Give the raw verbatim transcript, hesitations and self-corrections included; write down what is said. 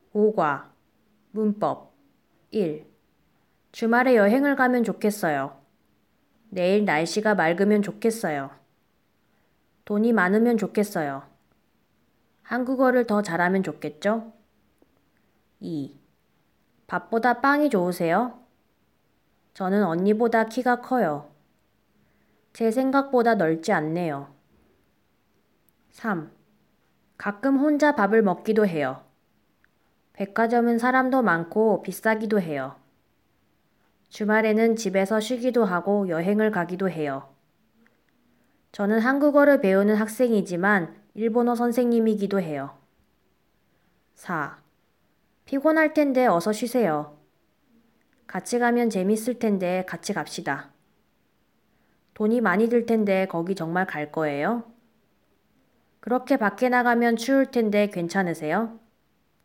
오과, 문법. 일. 주말에 여행을 가면 좋겠어요. 내일 날씨가 맑으면 좋겠어요. 돈이 많으면 좋겠어요. 한국어를 더 잘하면 좋겠죠? 이. 밥보다 빵이 좋으세요? 저는 언니보다 키가 커요. 제 생각보다 넓지 않네요. 삼. 가끔 혼자 밥을 먹기도 해요. 백화점은 사람도 많고 비싸기도 해요. 주말에는 집에서 쉬기도 하고 여행을 가기도 해요. 저는 한국어를 배우는 학생이지만 일본어 선생님이기도 해요. 사. 피곤할 텐데 어서 쉬세요. 같이 가면 재밌을 텐데 같이 갑시다. 돈이 많이 들 텐데 거기 정말 갈 거예요? 그렇게 밖에 나가면 추울 텐데 괜찮으세요?